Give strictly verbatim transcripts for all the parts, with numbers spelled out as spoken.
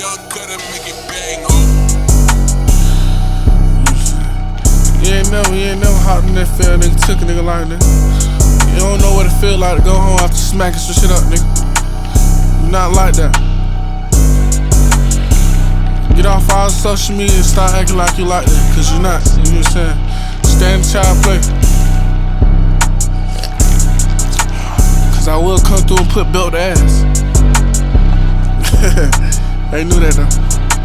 young cutter make it bang, ho. You ain't never, you ain't never hopped in that field, nigga. Took a nigga like that. You don't know what it feel like to go home after smacking some shit up, nigga. You not like that. Get off all social media and start acting like you like that, cause you not. You know what I'm saying? Stand the child play. Cause I will come through and put belt to ass. They knew that though.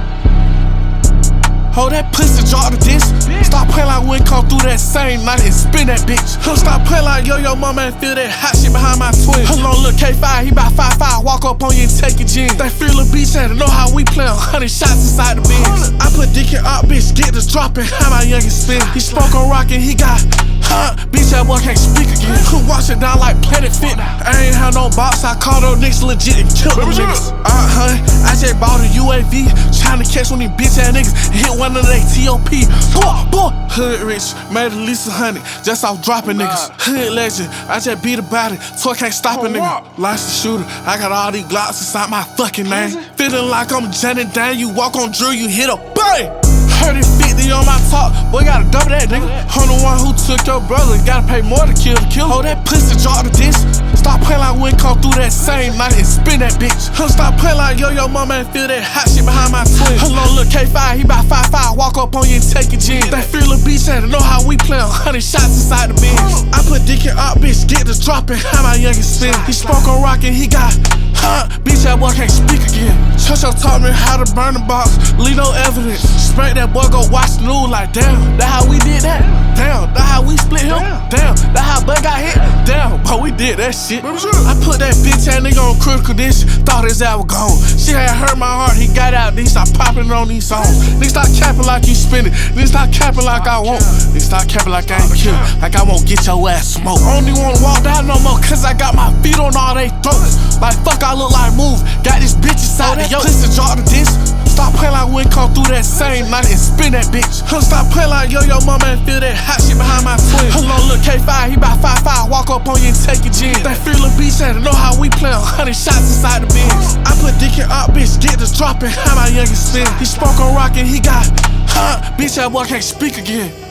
Hold that pussy, drop the disc. Stop playing like we come through that same night and spin that bitch. Stop playing like yo, yo mama and feel that hot shit behind my twin. Hello, look K five, he bout five five, walk up on you and take your gin. That feel a beach and know how we play a hundred shots inside the Benz. I put dick in up, bitch, get this dropping, how my youngest spin. He spoke on rockin', he got huh, bitch, that boy can't speak again. Wash it down like Planet Fit. I ain't had no box, I called those niggas legit and killed them niggas. Uh-huh, I just bought a U A V, tryna catch one of these bitch ass niggas and hit one of they T O P. Boy, boy, hood rich, made at least a hundred, just off dropping niggas. Hood legend, I just beat about it, so I can't stop a nigga. License shooter, I got all these glocks inside my fucking name. Feeling like I'm Johnny Dang, you walk on drill, you hit a bang. one hundred fifty on my top, boy, gotta double that, nigga. I'm the one who took your brother, gotta pay more to kill the killer. Hold that pussy, drop the disc. Stop playing like we come through that same night and spin that bitch. Stop playing like yo, yo mama and feel that hot shit behind my twin. Hello, look K five, he bout five five, walk up on you and take your gin. That feel a beach and know how we play a hundred shots inside the Benz. I put dick in up, bitch, get this dropping, how my youngest spin. He spoke on rockin', he got huh, bitch, that boy can't speak again. Church taught me how to burn the box, leave no evidence. Spank that boy, go watch the news like damn, that how we did that? Damn, that how we split him? Damn, that how Bud got hit? Damn, but we did that shit. I put that bitch ass nigga on critical condition, thought his ass was gone. She had hurt my heart, he got out, then he start popping on these songs. Niggas start capping like you spinning, niggas start capping like I won't. Niggas start capping like I ain't killed, like I won't get your ass smoked. I don't even wanna walk down no more, cause I got my feet on all they throats. Like fuck, I look like move, got this bitch inside the yo. Pussy, drop the disc. Stop playing like we come through that same night and spin that bitch. Stop playing like yo, yo mama and feel that hot shit behind my twin. Hello, look K five, he bout five five, walk up on you and take your gin. That feel a beach and know how we play a hundred shots inside the Benz. I put dick in up, bitch, get this dropping, how my youngest spin. He spoke on rockin', he got huh, bitch, that boy can't speak again.